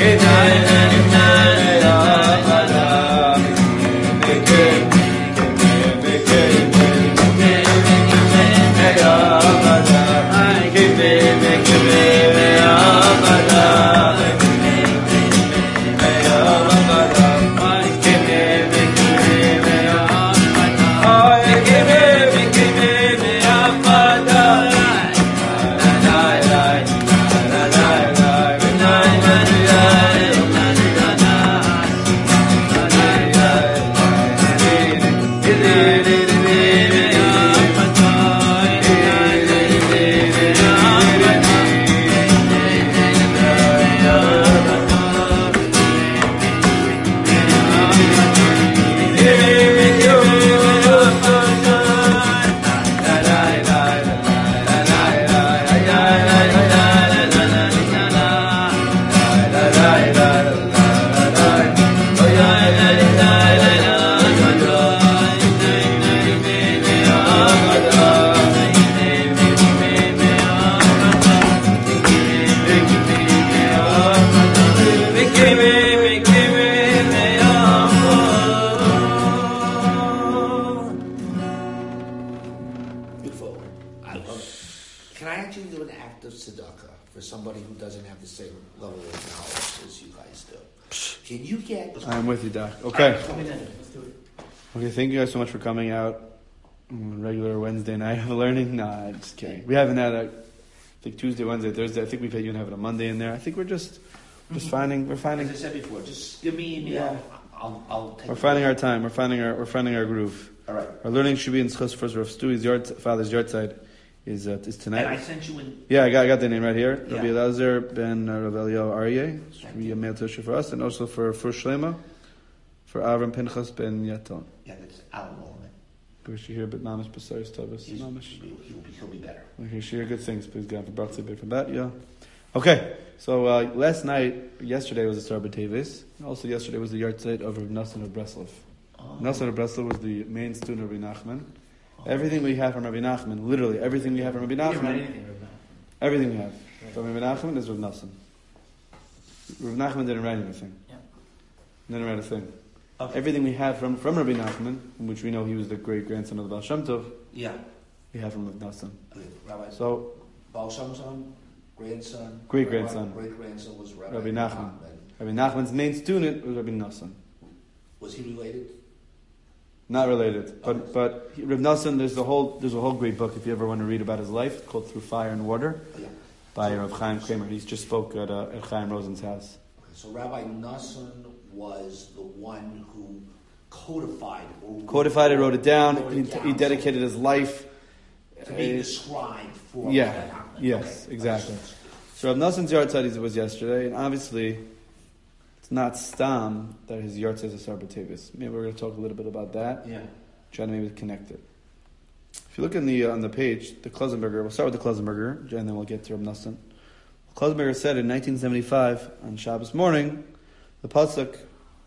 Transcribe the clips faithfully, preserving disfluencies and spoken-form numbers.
I'm with you, Doc. Okay. Okay, thank you guys so much for coming out on a regular Wednesday night of learning. Nah, I'm just kidding. We haven't had a, I think Tuesday, Wednesday, Thursday. I think we've even have a Monday in there. I think we're just, just finding, we're finding. As I said before, just give me an email. Yeah. I'll, I'll take We're finding our time. We're finding our, we're finding our groove. All right. Our learning should be in Schus first. Rav Stewie's yard, father's yard side is uh, is tonight. And I sent you in. Yeah, I got, I got the name right here. Yeah. Rabbi Elazar ben Rav Eliyahu Aryeh. Should be a mail to for us, and also for for Shlema, for Avram Pinchas ben Yaton. Yeah, that's Alan Wallman. We should hear, but Mamish B'Sayis Tavis. He's- Mamish. He'll be, he'll be, he'll be better. Okay, share good things. Please God for birthday bit from that. Yeah. Okay. So uh, last night, yesterday was the Sar B'Tevis. Also yesterday was the yahrzeit of Rav Nassan of Breslov. Oh. Nassan of Breslov was the main student of Rabbi Nachman. Oh. Everything we have from Rabbi Nachman, literally everything we have from Rabbi Nachman, everything we have from Rabbi Nachman is Rav Nassan. Rav Nachman didn't write anything. Yeah. Didn't write a thing. Okay. Everything we have from, from Rabbi Nachman, which we know he was the great grandson of the Baal Shem Tov, Yeah. we have from Rav Nassan. Okay. Rabbi. So, Baal Shem Son, grandson. Great grandson. Great grandson was Rabbi, Rabbi Nachman. Rabbi Nachman's main student was Rabbi Nassan. Was he related? Not related, but but he- Rav Nassan. There's a whole there's a whole great book if you ever want to read about his life. It's called Through Fire and Water Yeah. by Rav Chaim Kramer. He just spoke at uh, at Chaim Rosen's house. Okay. So Rabbi Nassan was the one who codified. Or Codified it, wrote it down. Wrote He, it down he dedicated his life. to being uh, the scribe for yeah. Rabbi Nachman. Yes, Okay. exactly. So Rav Nassan's yahrzeit was yesterday, and obviously it's not stam that his yahrzeit is a Sar B'Tevis. Maybe we're going to talk a little bit about that. Yeah. Trying to maybe connect it. If you look in the uh, on the page, the Klausenberger, we'll start with the Klausenberger, and then we'll get to Rav Nassan. Klausenberger said in nineteen seventy-five, on Shabbos morning, the Pasuk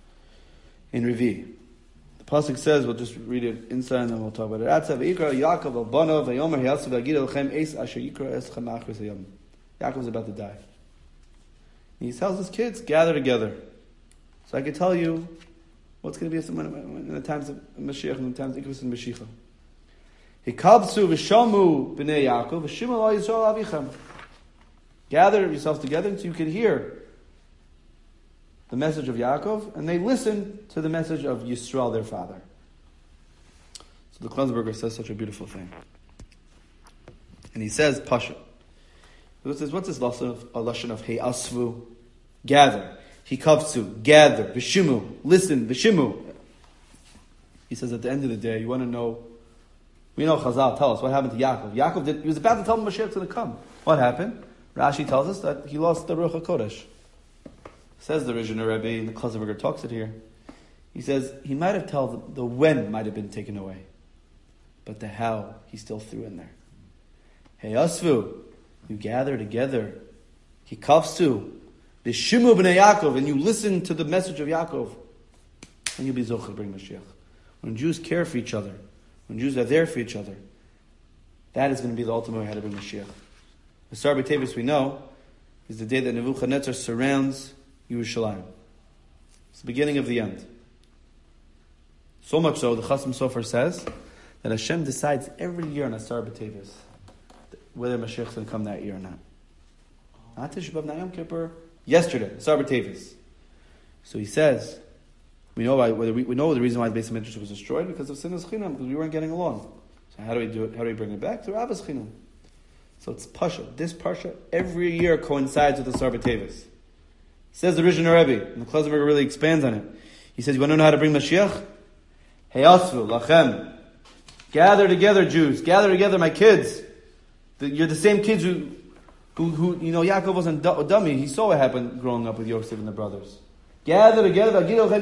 in Revi. The Pasuk says, we'll just read it inside and then we'll talk about it. Atzav Yikra Yaakov al Bano v'yomer hiyasu v'agid elchem eis asher yikra es chamachris hayom. Yaakov's about to die. And he tells his kids, gather together. So I can tell you what's going to be in the times of Mashiach and the times of Ikvus and Mashiach. Hikabsu v'shamu b'nei Yaakov v'shima lo Yisrael avichem. Gather yourselves together so you can hear the message of Yaakov, and they listen to the message of Yisrael, their father. So the Klausenberger says such a beautiful thing. And he says, Pasha. He says, what's this lesson of, a lesson of Hey Asvu? Gather. Hikavtsu, gather. Vishimu, listen. Vishimu. He says, at the end of the day, you want to know, we know Chazal tell us what happened to Yaakov. Yaakov did, he was about to tell him Mashiach's going to come. What happened? Rashi tells us that he lost the Ruach HaKodesh. Says the Rizhiner Rebbe, and the Klausenberger talks it here. He says he might have told the, the when might have been taken away, but the how he still threw in there. Hey Asvu, you gather together. Hikavsu, Vishimu b'nei Yaakov, and you listen to the message of Yaakov, and you'll be zocher to bring Mashiach. When Jews care for each other, when Jews are there for each other, that is going to be the ultimate way how to bring Mashiach. The Sar B'Tevis we know is the day that Nebuchadnezzar surrounds Yerushalayim. It's the beginning of the end. So much so, the Chasam Sofer says that Hashem decides every year on Asar B'Tevis whether Mashiach is going to come that year or not. Not Tisha B'Av, not Yom Kippur. Yesterday, Asar B'Tevis. So he says, we know why, whether we, we know the reason why the Beis HaMikdash was destroyed because of Sinas Chinam, because we weren't getting along. So how do we do it? How do we bring it back? Through Abbas Chinam. So it's Pasha. This Pasha every year coincides with Asar B'Tevis. Says the Rishon Rebbe, and the Klausenberger really expands on it. He says, you want to know how to bring Mashiach? Heyasvu, lachem. Gather together, Jews. Gather together, my kids. The, you're the same kids who, who, who, you know, Yaakov wasn't a dummy. He saw what happened growing up with Yosef and the brothers. Gather together. Gather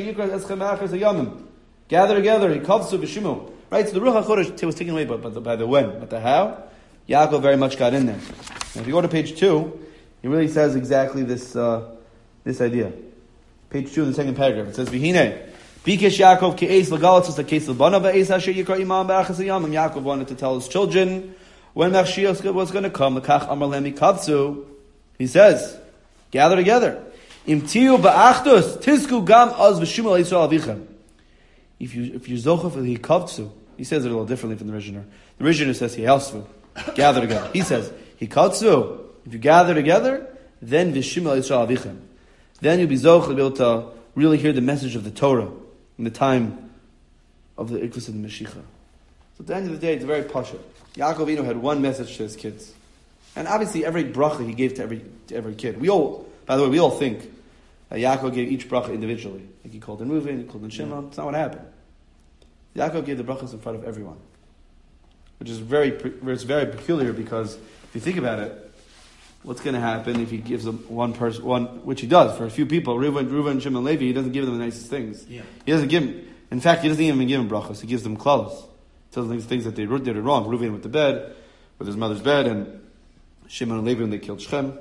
together. Right, so the Ruach HaKodesh was taken away by, by, the, by the when, but the how. Yaakov very much got in there. And if you go to page two, he really says exactly this uh, this idea. Page two in the second paragraph. It says, V'hinei, Bikesh Yaakov ke'es l'galatzos l'keis l'bana ba'es asher yikra imam ba'achas hayam. And Yaakov wanted to tell his children when Mashiach was going to come. L'kach amar lehem ikavtzu. He says, gather together. Im tiu ba'achdus tisku gam az v'shimul Yisrael avichem. If you if you zocha for the hikavtzu, he says it a little differently from the Rishon. The Rishon says hiyasvu, gather together. He says hikavtzu. If you gather together, then v'shimul Yisrael avichem. Then you'll be zocha to be able to really hear the message of the Torah in the time of the Ikvus and the Mashiach. So at the end of the day, it's very pasha. Yaakov Avinu had one message to his kids. And obviously every bracha he gave to every to every kid. We all, by the way, we all think that Yaakov gave each bracha individually. Like he called in Reuven, he called in Shimon. That's not what happened. Yaakov gave the brachas in front of everyone. Which is very, it's very peculiar because if you think about it, what's going to happen if he gives them one person, one, which he does for a few people, Reuven, Reuven, Shimon, Levi, he doesn't give them the nicest things. Yeah. He doesn't give them, in fact, he doesn't even give them brachos. He gives them klalos. He tells them things that they did wrong. Reuven went to bed, with his mother's bed, and Shimon and Levi when they killed Shechem.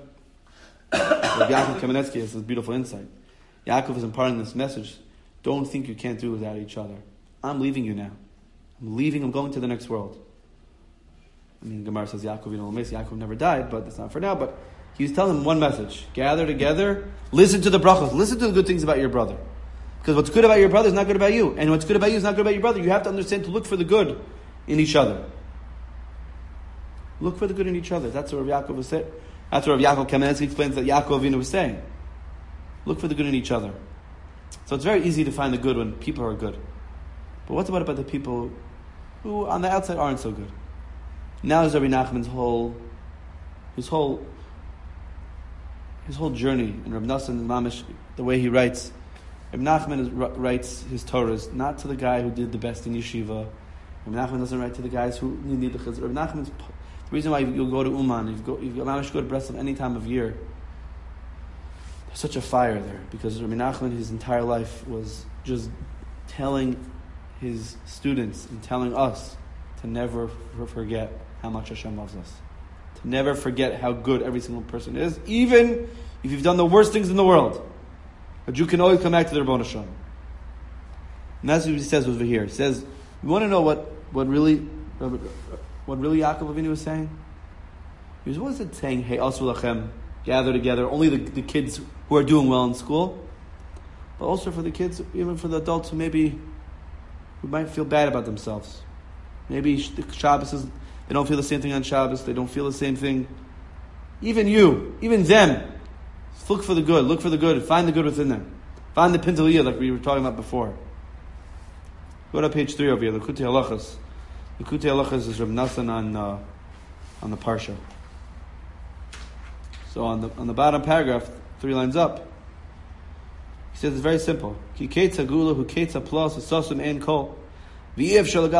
Yaakov Kamenetsky has this beautiful insight. Yaakov is imparting this message. Don't think you can't do without each other. I'm leaving you now. I'm leaving, I'm going to the next world. I mean, Gemara says Yaakov, you know, Yaakov never died, but that's not for now. But he was telling them one message: gather together, listen to the brachos, listen to the good things about your brother, because what's good about your brother is not good about you, and what's good about you is not good about your brother. You have to understand to look for the good in each other. Look for the good in each other. That's what Rav Yaakov was saying. That's what Rav Yaakov Kamenetsky explains that Yaakov Avinu was saying. Look for the good in each other. So it's very easy to find the good when people are good, but what's about about the people who on the outside aren't so good? Now is Rabbi Nachman's whole, his whole, his whole journey, and Rabbi Nassan and Mamish, the way he writes, Rabbi Nachman is, writes his Torahs not to the guy who did the best in yeshiva. Rabbi Nachman doesn't write to the guys who need the chizur. Rabbi Nachman's, the reason why you'll go to Uman, if you go, if you Mamish go to Breslov any time of year, there's such a fire there, because Rabbi Nachman, his entire life was just telling his students and telling us to never forget how much Hashem loves us. To never forget how good every single person is, even if you've done the worst things in the world. A Jew can always come back to the Rabbon Hashem. And that's what he says over here. He says, you want to know what, what really what really Yaakov Avinu was saying? He was, what is it saying? Hey, Asu Lachem, gather together, only the, the kids who are doing well in school, but also for the kids, even for the adults who maybe who might feel bad about themselves. Maybe the Shabbos is, they don't feel the same thing on Shabbos. They don't feel the same thing. Even you, even them, look for the good. Look for the good. Find the good within them. Find the Pintaliyah like we were talking about before. Go to page three over here. Likutei Halachos. Likutei Halachos is Reb Nassan on uh, on the Parsha. So on the on the bottom paragraph, three lines up, he says it's very simple. Ki ketza gula hu ketza plus v'sosum ein kol. He says, want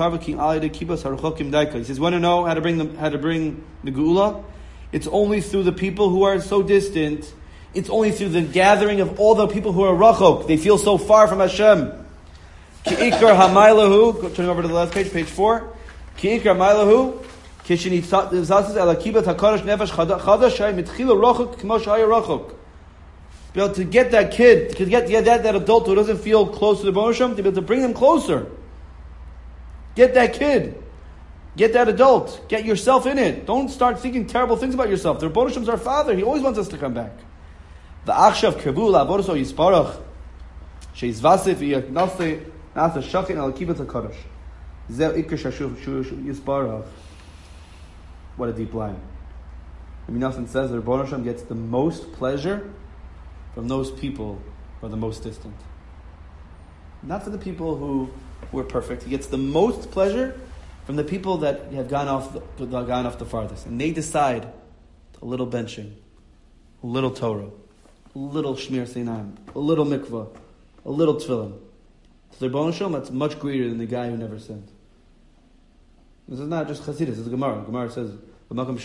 to know how to bring them, how to bring the Geula? It's only through the people who are so distant. It's only through the gathering of all the people who are rachok. They feel so far from Hashem. Ki'ikar hamaylahu. Turning over to the last page, page four. Ki'ikar hamaylahu. Kishinitzasas alakibat hakadosh nefesh chadashay mitchila rachok k'mo shaya rachok. Be able to get that kid, to get, to get that, that adult who doesn't feel close to the Baruch Hashem, to be able to bring them closer. Get that kid. Get that adult. Get yourself in it. Don't start thinking terrible things about yourself. The Rebbe Hashem's our Father. He always wants us to come back. V'achshav kervu la'avodoso yisparach sheizvasif v'yaknase nasa shakin al kibbutz hakadosh. Zeh ikar shashuv yisparach. What a deep line. Rabbi Nosson says that Rebbeinu Hashem gets the most pleasure from those people who are the most distant. Not for the people who were perfect. He gets the most pleasure from the people that have gone off the, gone off the farthest. And they decide a little benching, a little Torah, a little Shmir Seinam, a little mikvah, a little tefillin. So the Rebbeinu Hashem, that's much greater than the guy who never sinned. This is not just Chassidus, it's Gemara. Gemara says, where a Baal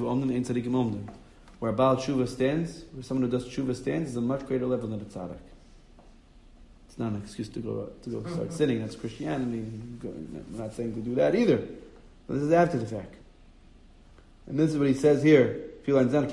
Tshuva stands, where someone who does Tshuva stands, is a much greater level than a tzaddik. It's not an excuse to go to go start sinning. That's Christianity. I'm not saying to do that either. But this is after the fact. And this is what he says here. So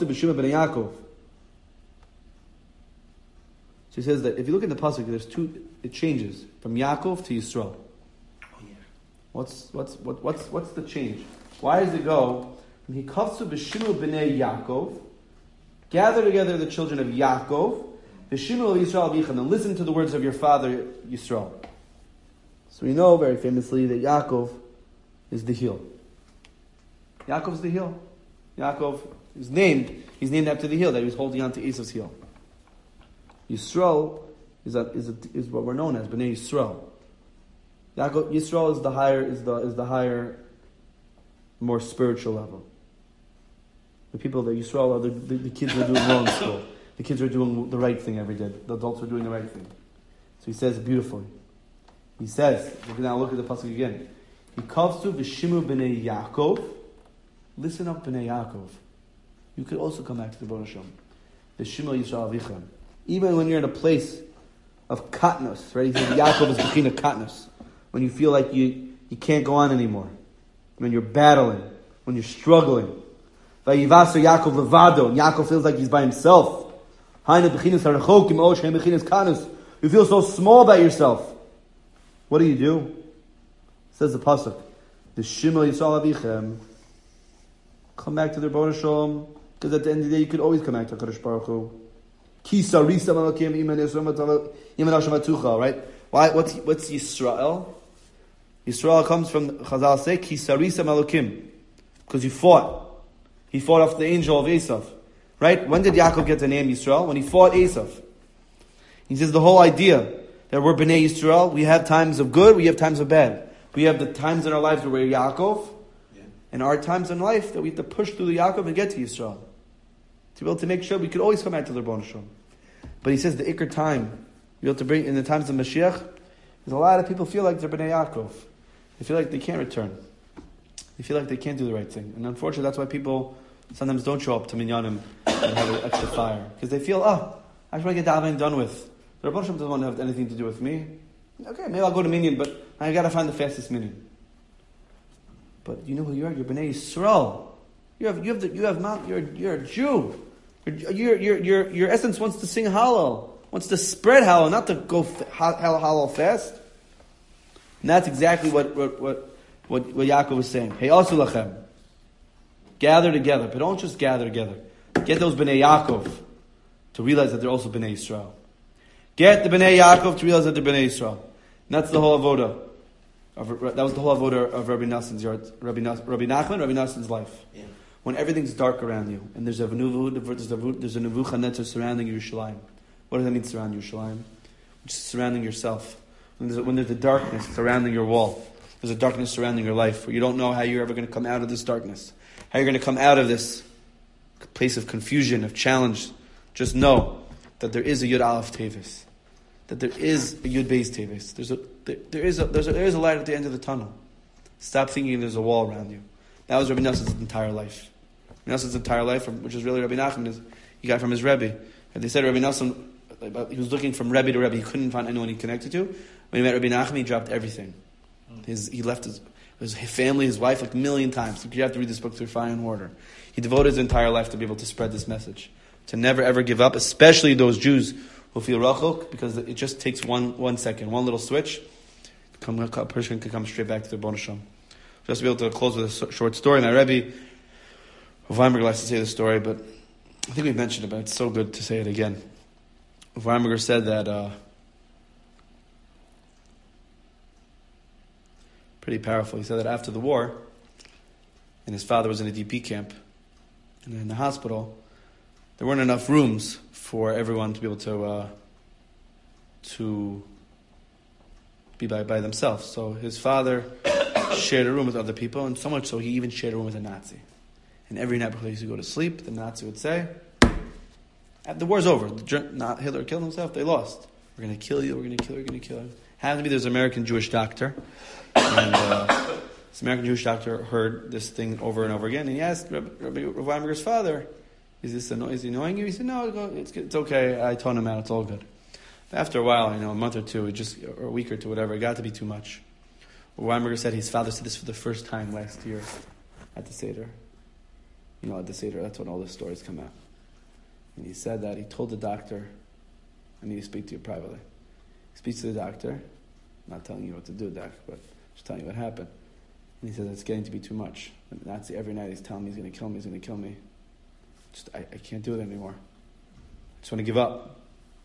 he says that if you look at the pasuk, there's two. It changes from Yaakov to Yisrael. Oh yeah. What's what's what, what's what's the change? Why does it go from Hikavtzu b'Shimul b'nei Yaakov? Gather together the children of Yaakov. V'shimul Yisrael v'ichan, and listen to the words of your father Yisrael. So we know very famously that Yaakov is the heel. Yaakov is the heel. Yaakov is named. He's named after the heel that he was holding on to Esau's heel. Yisrael is a, is a, is what we're known as Bnei Yisrael. Yaakov Yisrael is the higher is the is the higher, more spiritual level. The people that Yisrael are the, the, the kids are doing well in school. The kids are doing the right thing every day. The adults are doing the right thing. So he says beautifully. He says, we're now look at the pasuk again. Hikavtzu v'shimu b'nei Yaakov. Listen up, b'nei Yaakov. You could also come back to the Rebbeinu Hashem. V'shimu Yisrael avichem. Even when you're in a place of katnus, right? He says Yaakov is b'china katnus. When you feel like you, you can't go on anymore. When you're battling. When you're struggling. Vayivasu Yaakov levado. And Yaakov feels like he's by himself. You feel so small about yourself. What do you do? Says the pasuk, the Shema Yisrael Avichem. Come back to the Rebbeinu Hashem, because at the end of the day you could always come back to Kadosh Baruch Hu. Right? Why? What's what's Yisrael? Yisrael comes from Chazal say Kisarisa Malokim, because you fought. He fought off the angel of Esav. Right? When did Yaakov get the name Yisrael? When he fought Esav. He says the whole idea that we're Bnei Yisrael, we have times of good, we have times of bad. We have the times in our lives where we're Yaakov, yeah. And our times in life that we have to push through the Yaakov and get to Yisrael. To be able to make sure we could always come back to the Rebbeinu Hashem. But he says the Iker time, you have to bring, in the times of Mashiach, there's a lot of people feel like they're Bnei Yaakov. They feel like they can't return. They feel like they can't do the right thing. And unfortunately that's why people sometimes don't show up to minyanim and have an extra fire. Because they feel, oh, I just want to get davening done with. The Rebbeinu Hashem doesn't want to have anything to do with me. Okay, maybe I'll go to minyan, but I got to find the fastest minyan. But you know who you are? You're Bnei Yisrael. You have, you have, the, you have Mount. You're, you're a Jew. Your, your, your, your, your essence wants to sing Hallel, wants to spread Hallel, not to go Hallel fast. And that's exactly what what what what, what Yaakov was saying. Hey, also lachem. Gather together, but don't just gather together. Get those Bnei Yaakov to realize that they're also Bnei Yisrael. Get the Bnei Yaakov to realize that they're Bnei Yisrael. And that's the whole avoda. Of, that was the whole avoda of Rabbi Nasson's yard, Rabbi, Nas, Rabbi Nachman, Rabbi Nasson's life. Yeah. When everything's dark around you, and there's a there's a there's a Nebuchadnezzar surrounding Yerushalayim. What does that mean, surround Yerushalayim? Which is surrounding yourself. When there's, when there's a darkness surrounding your wall, there's a darkness surrounding your life, where you don't know how you're ever going to come out of this darkness. How you're going to come out of this place of confusion, of challenge. Just know that there is a Yud Aleph Tevis. That there is a Yud Beis Tevis. There's a, there, there, is a, there's a, there is a light at the end of the tunnel. Stop thinking there's a wall around you. That was Rabbi Nasson's entire life. Rabbi Nasson's entire life, which is really Rabbi Nachman, is he got from his Rebbe. And they said Rabbi Nasson, he was looking from Rebbe to Rebbe. He couldn't find anyone he connected to. When he met Rabbi Nachman, he dropped everything. His, he left his, his family, his wife, like a million times. You have to read this book through fire and order. He devoted his entire life to be able to spread this message. To never ever give up, especially those Jews who feel rachok, because it just takes one one second, one little switch, come, a person can come straight back to the Rebbeinu Hashem. Just to be able to close with a short story. My Rebbe, Rav Weinberg likes to say the story, but I think we mentioned it, but it's so good to say it again. Weimberger said that, uh, pretty powerful. He said that after the war, and his father was in a D P camp, and in the hospital, there weren't enough rooms for everyone to be able to uh, to be by, by themselves. So his father shared a room with other people, and so much so he even shared a room with a Nazi. And every night before he used to go to sleep, the Nazi would say, the war's over. Not Hitler killed himself. They lost. We're going to kill you. We're going to kill you. We're going to kill you. Happened to be there's an American Jewish doctor. And uh, this American Jewish doctor heard this thing over and over again. And he asked Rabbi, Rabbi Weinberger's father, is this anno- is he annoying you? He said, no, it's, it's okay. I tone him out. It's all good. After a while, you know, a month or two, it just or a week or two, whatever, it got to be too much. Weinberger said his father said this for the first time last year at the Seder. You know, at the Seder, that's when all the stories come out. And he said that he told the doctor, I need to speak to you privately. He speaks to the doctor, I'm not telling you what to do, doc, but just telling you what happened. And he said, it's getting to be too much. And the Nazi every night he's telling me he's going to kill me, he's going to kill me. Just, I, I can't do it anymore. I just want to give up.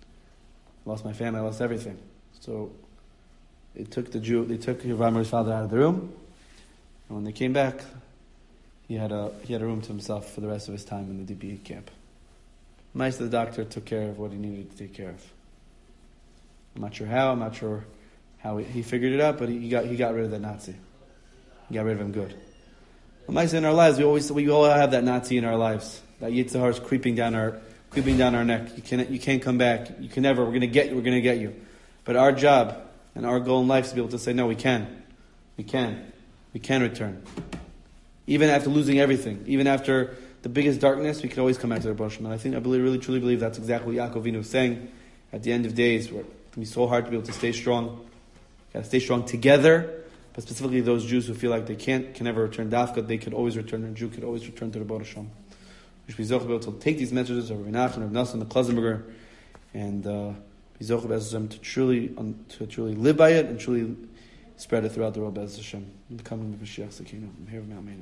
I lost my family, I lost everything. So they took the Jew, they took Weinberger's father out of the room, and when they came back, he had a he had a room to himself for the rest of his time in the D P camp. Nice that the doctor took care of what he needed to take care of. I'm not sure how, I'm not sure how he, he figured it out, but he, he got he got rid of that Nazi. He got rid of him good. Well, nice in our lives, we always we all have that Nazi in our lives. That Yetzer Hara is creeping down our creeping down our neck. You can't you can't come back. You can never. We're gonna get you. We're gonna get you. But our job and our goal in life is to be able to say, no, we can, we can, we can return. Even after losing everything, even after the biggest darkness, we can always come back to the Baruch Hashem. And I think I believe, really truly believe that's exactly what Yaakov Avinu was saying at the end of days, where it can be so hard to be able to stay strong. Got to stay strong together, but specifically those Jews who feel like they can't, can never return Dafka, they could always return. A Jew could always return to the Baruch Hashem. We should be zocheh able to take these messages of Rabbi Nachman, Rabbi Nassim, the Klausenberger, and uh, be zocheh Hashem to truly um, to truly live by it and truly spread it throughout the world. Bez Hashem, in the coming of Mashiach Sekinu. I'm here with Amen.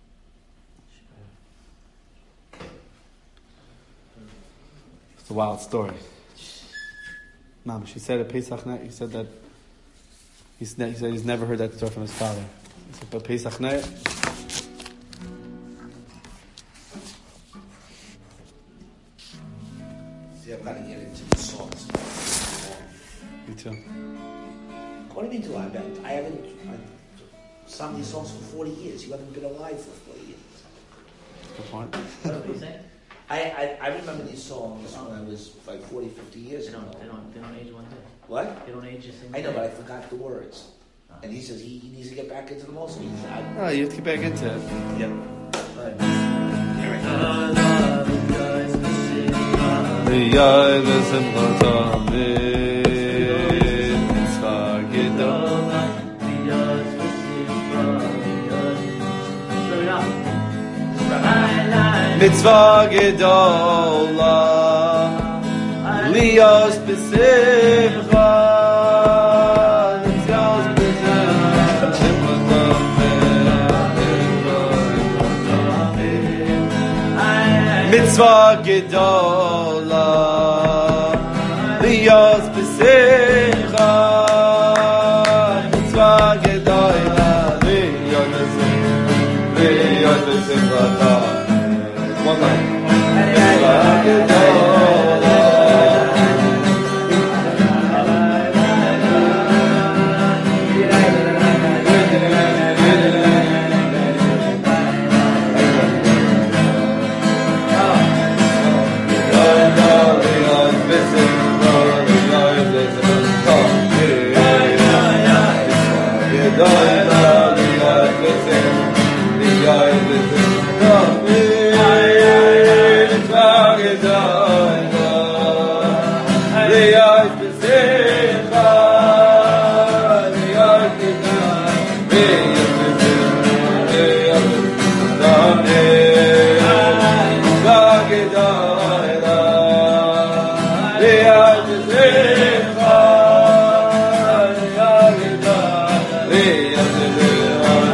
It's a wild story. Mom, she said at Pesach night, he said that he's ne- he said he's never heard that story from his father. He said, but Pesach night, See, I've got to get into the songs. me too. What do you mean to lie? I haven't I sung these songs for forty years. You haven't been alive for forty years. Good point. What do you say? I, I, I remember these songs when I was like forty, fifty years They ago. don't, they don't, they don't age one day. What? They don't age the same I know, day. but I forgot the words. And he says he, he needs to get back into the most. He's, I, Oh, you have to get back into it. yep. Here it Mitzvah gedola, lios b'simcha, lios b'simcha. Mitzvah gedola, lios b'simcha, mitzvah gedola, lios b'simcha, lios b'simcha. One night.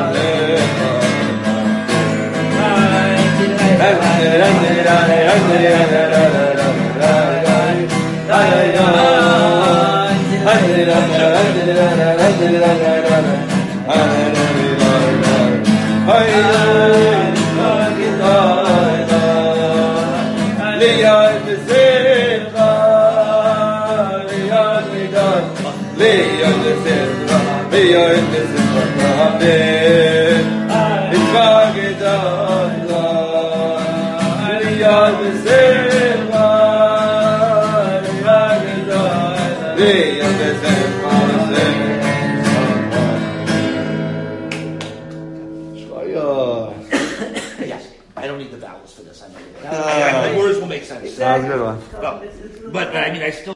Yeah. Yes, I don't need the vowels for this. I know Ah. the words will make sense. That was a good one. But, but I mean, I still.